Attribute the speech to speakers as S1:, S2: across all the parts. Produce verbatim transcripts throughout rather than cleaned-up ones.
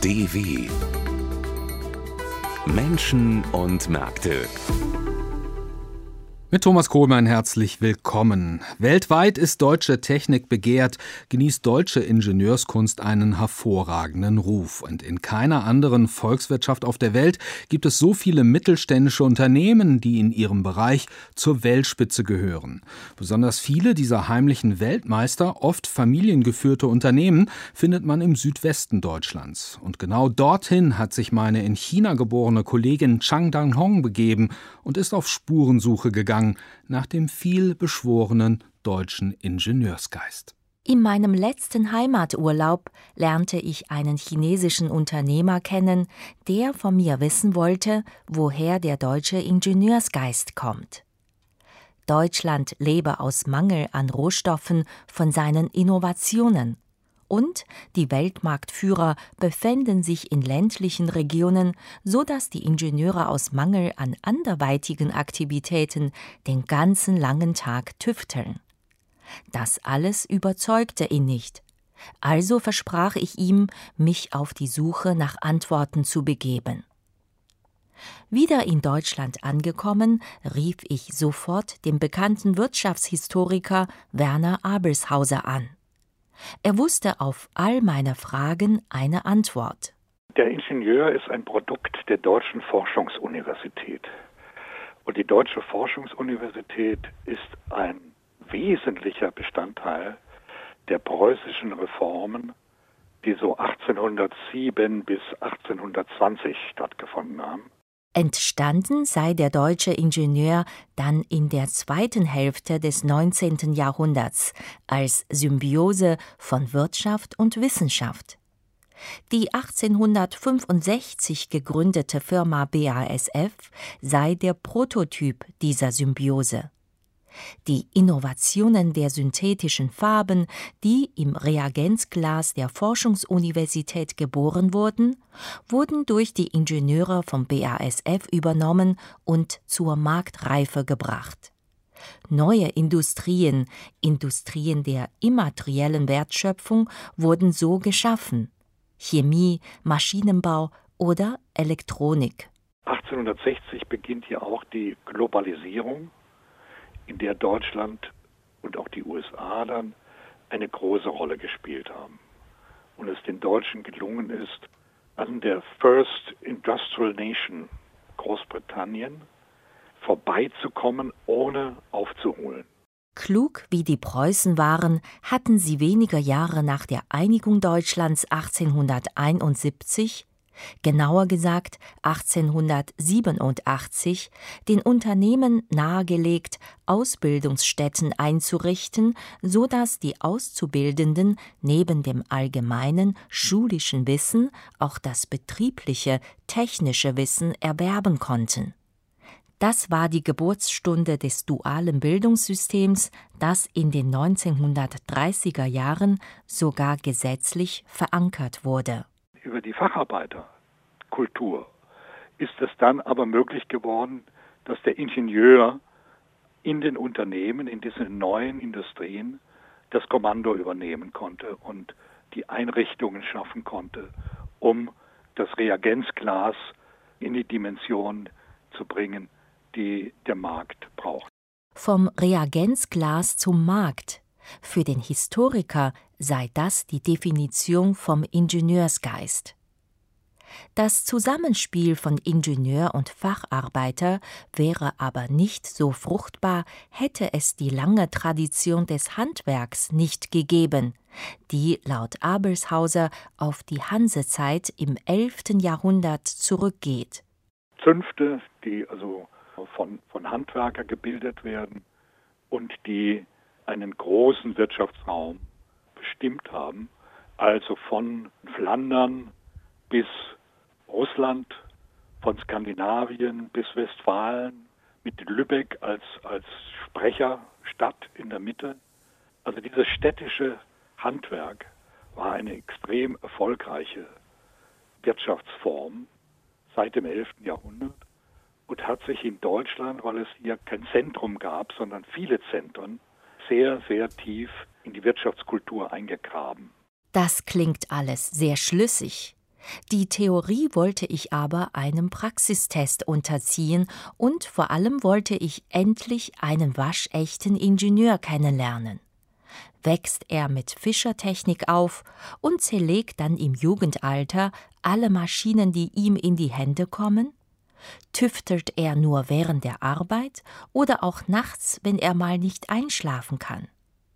S1: D W Menschen und Märkte.
S2: Mit Thomas Kohlmann herzlich willkommen. Weltweit ist deutsche Technik begehrt, genießt deutsche Ingenieurskunst einen hervorragenden Ruf. Und in keiner anderen Volkswirtschaft auf der Welt gibt es so viele mittelständische Unternehmen, die in ihrem Bereich zur Weltspitze gehören. Besonders viele dieser heimlichen Weltmeister, oft familiengeführte Unternehmen, findet man im Südwesten Deutschlands. Und genau dorthin hat sich meine in China geborene Kollegin Chang Dang-Hong begeben und ist auf Spurensuche gegangen nach dem vielbeschworenen deutschen Ingenieursgeist.
S3: In meinem letzten Heimaturlaub lernte ich einen chinesischen Unternehmer kennen, der von mir wissen wollte, woher der deutsche Ingenieursgeist kommt. Deutschland lebe aus Mangel an Rohstoffen von seinen Innovationen. Und die Weltmarktführer befänden sich in ländlichen Regionen, so dass die Ingenieure aus Mangel an anderweitigen Aktivitäten den ganzen langen Tag tüfteln. Das alles überzeugte ihn nicht. Also versprach ich ihm, mich auf die Suche nach Antworten zu begeben. Wieder in Deutschland angekommen, rief ich sofort den bekannten Wirtschaftshistoriker Werner Abelshauser an. Er wusste auf all meine Fragen eine Antwort.
S4: Der Ingenieur ist ein Produkt der Deutschen Forschungsuniversität. Und die Deutsche Forschungsuniversität ist ein wesentlicher Bestandteil der preußischen Reformen, die so achtzehnhundertsieben bis achtzehnhundertzwanzig stattgefunden haben.
S3: Entstanden sei der deutsche Ingenieur dann in der zweiten Hälfte des neunzehnten Jahrhunderts als Symbiose von Wirtschaft und Wissenschaft. Die achtzehnhundertfünfundsechzig gegründete Firma B A S F sei der Prototyp dieser Symbiose. Die Innovationen der synthetischen Farben, die im Reagenzglas der Forschungsuniversität geboren wurden, wurden durch die Ingenieure vom B A S F übernommen und zur Marktreife gebracht. Neue Industrien, Industrien der immateriellen Wertschöpfung, wurden so geschaffen: Chemie, Maschinenbau oder Elektronik.
S4: achtzehnhundertsechzig beginnt hier auch die Globalisierung, in der Deutschland und auch die U S A dann eine große Rolle gespielt haben. Und es den Deutschen gelungen ist, an der First Industrial Nation Großbritannien vorbeizukommen, ohne aufzuholen.
S3: Klug wie die Preußen waren, hatten sie wenige Jahre nach der Einigung Deutschlands achtzehnhunderteinundsiebzig, genauer gesagt achtzehnhundertsiebenundachtzig, den Unternehmen nahegelegt, Ausbildungsstätten einzurichten, so dass die Auszubildenden neben dem allgemeinen schulischen Wissen auch das betriebliche, technische Wissen erwerben konnten. Das war die Geburtsstunde des dualen Bildungssystems, das in den neunzehnhundertdreißiger Jahren sogar gesetzlich verankert wurde.
S4: Über die Facharbeiterkultur ist es dann aber möglich geworden, dass der Ingenieur in den Unternehmen, in diesen neuen Industrien, das Kommando übernehmen konnte und die Einrichtungen schaffen konnte, um das Reagenzglas in die Dimension zu bringen, die der Markt braucht.
S3: Vom Reagenzglas zum Markt. Für den Historiker sei das die Definition vom Ingenieursgeist. Das Zusammenspiel von Ingenieur und Facharbeiter wäre aber nicht so fruchtbar, hätte es die lange Tradition des Handwerks nicht gegeben, die laut Abelshauser auf die Hansezeit im elften Jahrhundert zurückgeht.
S4: Zünfte, die also von, von Handwerker gebildet werden und die einen großen Wirtschaftsraum bestimmt haben, also von Flandern bis Russland, von Skandinavien bis Westfalen, mit Lübeck als, als Sprecherstadt in der Mitte. Also dieses städtische Handwerk war eine extrem erfolgreiche Wirtschaftsform seit dem elften Jahrhundert und hat sich in Deutschland, weil es hier kein Zentrum gab, sondern viele Zentren, sehr, sehr tief in die Wirtschaftskultur eingegraben.
S3: Das klingt alles sehr schlüssig. Die Theorie wollte ich aber einem Praxistest unterziehen und vor allem wollte ich endlich einen waschechten Ingenieur kennenlernen. Wächst er mit Fischertechnik auf und zerlegt dann im Jugendalter alle Maschinen, die ihm in die Hände kommen? Tüftelt er nur während der Arbeit oder auch nachts, wenn er mal nicht einschlafen kann?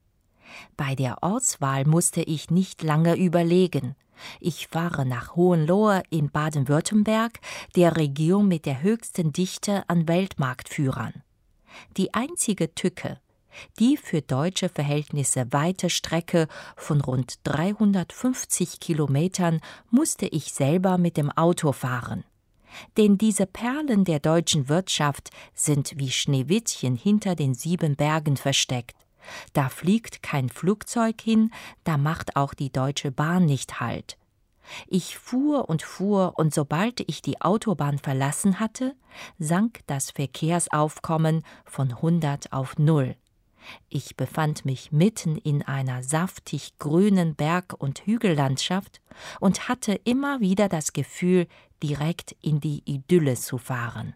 S3: Bei der Ortswahl musste ich nicht lange überlegen. Ich fahre nach Hohenlohe in Baden-Württemberg, der Region mit der höchsten Dichte an Weltmarktführern. Die einzige Tücke, die für deutsche Verhältnisse weite Strecke von rund dreihundertfünfzig Kilometern, musste ich selber mit dem Auto fahren. Denn diese Perlen der deutschen Wirtschaft sind wie Schneewittchen hinter den sieben Bergen versteckt. Da fliegt kein Flugzeug hin, da macht auch die Deutsche Bahn nicht Halt. Ich fuhr und fuhr, und sobald ich die Autobahn verlassen hatte, sank das Verkehrsaufkommen von hundert auf null. Ich befand mich mitten in einer saftig grünen Berg- und Hügellandschaft und hatte immer wieder das Gefühl, direkt in die Idylle zu fahren.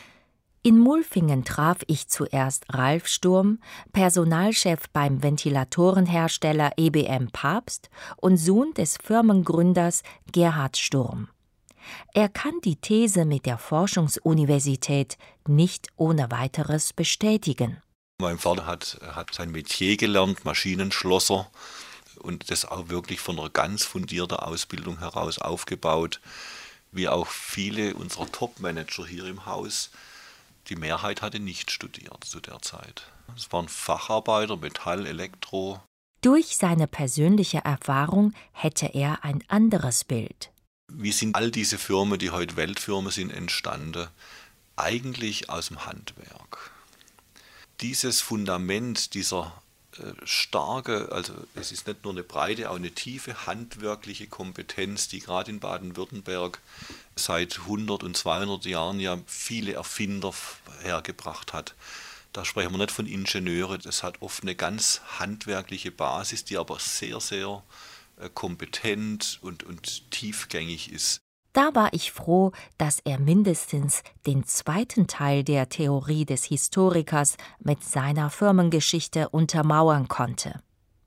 S3: In Mulfingen traf ich zuerst Ralf Sturm, Personalchef beim Ventilatorenhersteller E B M Pabst und Sohn des Firmengründers Gerhard Sturm. Er kann die These mit der Forschungsuniversität nicht ohne weiteres bestätigen.
S5: Mein Vater hat, hat sein Metier gelernt, Maschinenschlosser, und das auch wirklich von einer ganz fundierten Ausbildung heraus aufgebaut, wie auch viele unserer Top-Manager hier im Haus. Die Mehrheit hatte nicht studiert zu der Zeit. Es waren Facharbeiter, Metall, Elektro.
S3: Durch seine persönliche Erfahrung hätte er ein anderes Bild.
S5: Wie sind all diese Firmen, die heute Weltfirmen sind, entstanden? Eigentlich aus dem Handwerk. Dieses Fundament, dieser äh, starke, also es ist nicht nur eine breite, auch eine tiefe handwerkliche Kompetenz, die gerade in Baden-Württemberg seit hundert und zweihundert Jahren ja viele Erfinder hergebracht hat. Da sprechen wir nicht von Ingenieuren, das hat oft eine ganz handwerkliche Basis, die aber sehr, sehr äh, kompetent und, und tiefgängig ist.
S3: Da war ich froh, dass er mindestens den zweiten Teil der Theorie des Historikers mit seiner Firmengeschichte untermauern konnte.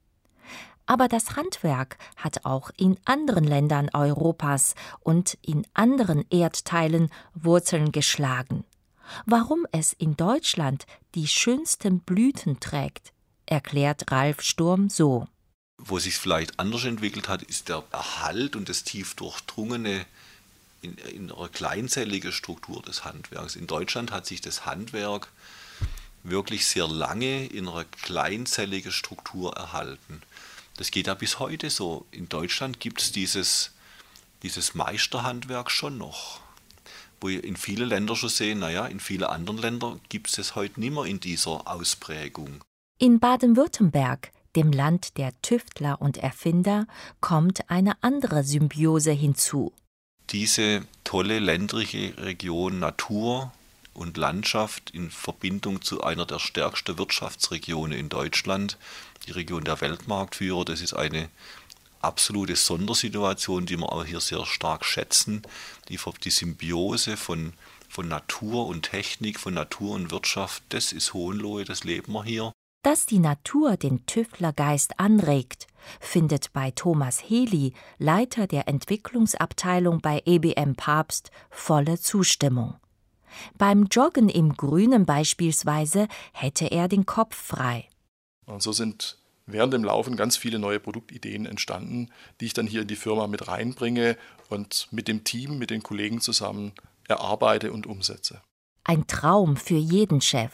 S3: Aber das Handwerk hat auch in anderen Ländern Europas und in anderen Erdteilen Wurzeln geschlagen. Warum es in Deutschland die schönsten Blüten trägt, erklärt Ralf Sturm so.
S5: Wo sich vielleicht anders entwickelt hat, ist der Erhalt und das tief durchdrungene in, in einer kleinzelligen Struktur des Handwerks. In Deutschland hat sich das Handwerk wirklich sehr lange in einer kleinzelligen Struktur erhalten. Das geht ja bis heute so. In Deutschland gibt es dieses, dieses Meisterhandwerk schon noch. Wo ihr in vielen Ländern schon sehen, naja, in vielen anderen Ländern gibt es es heute nicht mehr in dieser Ausprägung.
S3: In Baden-Württemberg, dem Land der Tüftler und Erfinder, kommt eine andere Symbiose hinzu.
S5: Diese tolle ländliche Region Natur und Landschaft in Verbindung zu einer der stärksten Wirtschaftsregionen in Deutschland, die Region der Weltmarktführer, das ist eine absolute Sondersituation, die wir auch hier sehr stark schätzen. Die, die Symbiose von, von Natur und Technik, von Natur und Wirtschaft, das ist Hohenlohe, das leben wir hier.
S3: Dass die Natur den Tüftlergeist anregt, findet bei Thomas Heli, Leiter der Entwicklungsabteilung bei E B M Pabst, volle Zustimmung. Beim Joggen im Grünen beispielsweise hätte er den Kopf frei.
S6: Und so sind während dem Laufen ganz viele neue Produktideen entstanden, die ich dann hier in die Firma mit reinbringe und mit dem Team, mit den Kollegen zusammen erarbeite und umsetze.
S3: Ein Traum für jeden Chef.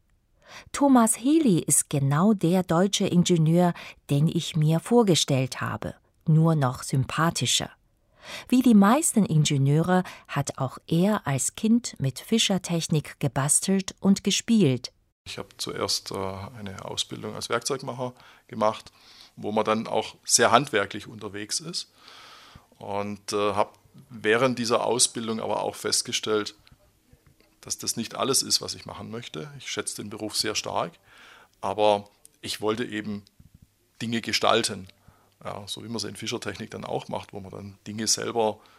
S3: Thomas Heli ist genau der deutsche Ingenieur, den ich mir vorgestellt habe, nur noch sympathischer. Wie die meisten Ingenieure hat auch er als Kind mit Fischertechnik gebastelt und gespielt.
S6: Ich habe zuerst äh, eine Ausbildung als Werkzeugmacher gemacht, wo man dann auch sehr handwerklich unterwegs ist. Und äh, habe während dieser Ausbildung aber auch festgestellt, dass das nicht alles ist, was ich machen möchte. Ich schätze den Beruf sehr stark, aber ich wollte eben Dinge gestalten. Ja, so wie man es in Fischertechnik dann auch macht, wo man dann Dinge selber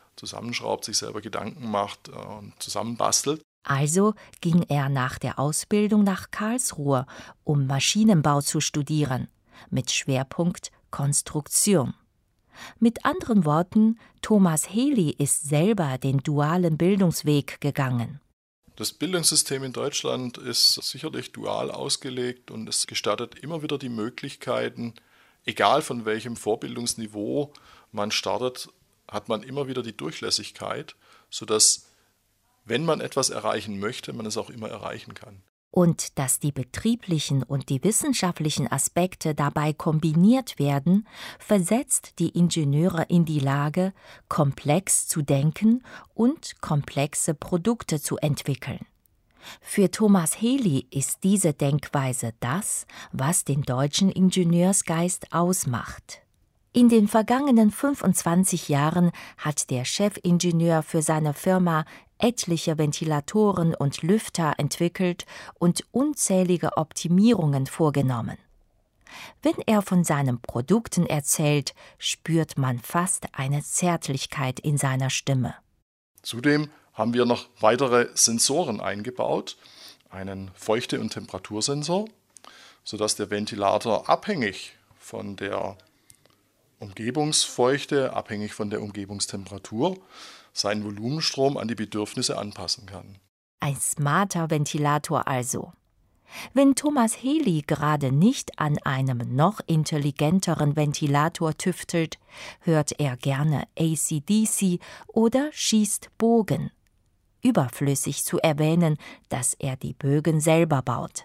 S6: zusammenschraubt, sich selber Gedanken macht und zusammenbastelt.
S3: Also ging er nach der Ausbildung nach Karlsruhe, um Maschinenbau zu studieren, mit Schwerpunkt Konstruktion. Mit anderen Worten, Thomas Healy ist selber den dualen Bildungsweg gegangen.
S6: Das Bildungssystem in Deutschland ist sicherlich dual ausgelegt und es gestattet immer wieder die Möglichkeiten, egal von welchem Vorbildungsniveau man startet, hat man immer wieder die Durchlässigkeit, sodass, wenn man etwas erreichen möchte, man es auch immer erreichen kann.
S3: Und dass die betrieblichen und die wissenschaftlichen Aspekte dabei kombiniert werden, versetzt die Ingenieure in die Lage, komplex zu denken und komplexe Produkte zu entwickeln. Für Thomas Healy ist diese Denkweise das, was den deutschen Ingenieursgeist ausmacht. In den vergangenen fünfundzwanzig Jahren hat der Chefingenieur für seine Firma etliche Ventilatoren und Lüfter entwickelt und unzählige Optimierungen vorgenommen. Wenn er von seinen Produkten erzählt, spürt man fast eine Zärtlichkeit in seiner Stimme.
S6: Zudem haben wir noch weitere Sensoren eingebaut, einen Feuchte- und Temperatursensor, sodass der Ventilator abhängig von der Umgebungsfeuchte, abhängig von der Umgebungstemperatur, seinen Volumenstrom an die Bedürfnisse anpassen kann.
S3: Ein smarter Ventilator also. Wenn Thomas Healy gerade nicht an einem noch intelligenteren Ventilator tüftelt, hört er gerne A C D C oder schießt Bogen. Überflüssig zu erwähnen, dass er die Bögen selber baut.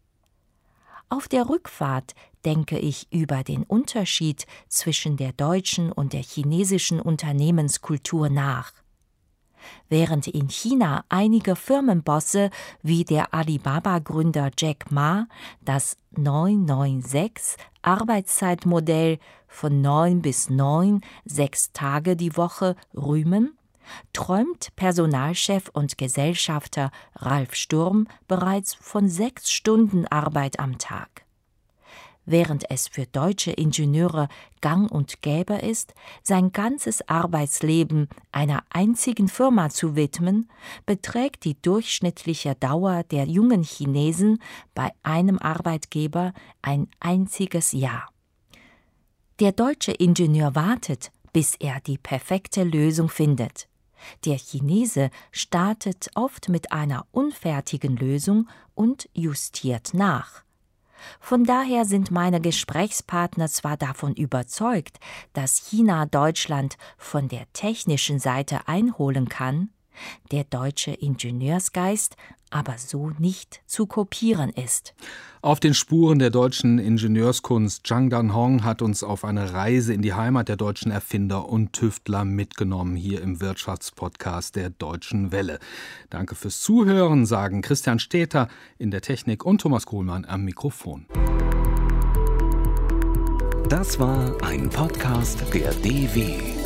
S3: Auf der Rückfahrt denke ich über den Unterschied zwischen der deutschen und der chinesischen Unternehmenskultur nach. Während in China einige Firmenbosse wie der Alibaba-Gründer Jack Ma das neun neun sechs Arbeitszeitmodell von neun bis neun, sechs Tage die Woche rühmen, träumt Personalchef und Gesellschafter Ralf Sturm bereits von sechs Stunden Arbeit am Tag. Während es für deutsche Ingenieure gang und gäbe ist, sein ganzes Arbeitsleben einer einzigen Firma zu widmen, beträgt die durchschnittliche Dauer der jungen Chinesen bei einem Arbeitgeber ein einziges Jahr. Der deutsche Ingenieur wartet, bis er die perfekte Lösung findet. Der Chinese startet oft mit einer unfertigen Lösung und justiert nach. Von daher sind meine Gesprächspartner zwar davon überzeugt, dass China Deutschland von der technischen Seite einholen kann, der deutsche Ingenieursgeist aber so nicht zu kopieren ist.
S2: Auf den Spuren der deutschen Ingenieurskunst, Zhang Danhong hat uns auf eine Reise in die Heimat der deutschen Erfinder und Tüftler mitgenommen, hier im Wirtschaftspodcast der Deutschen Welle. Danke fürs Zuhören, sagen Christian Steter in der Technik und Thomas Kohlmann am Mikrofon.
S1: Das war ein Podcast der D W.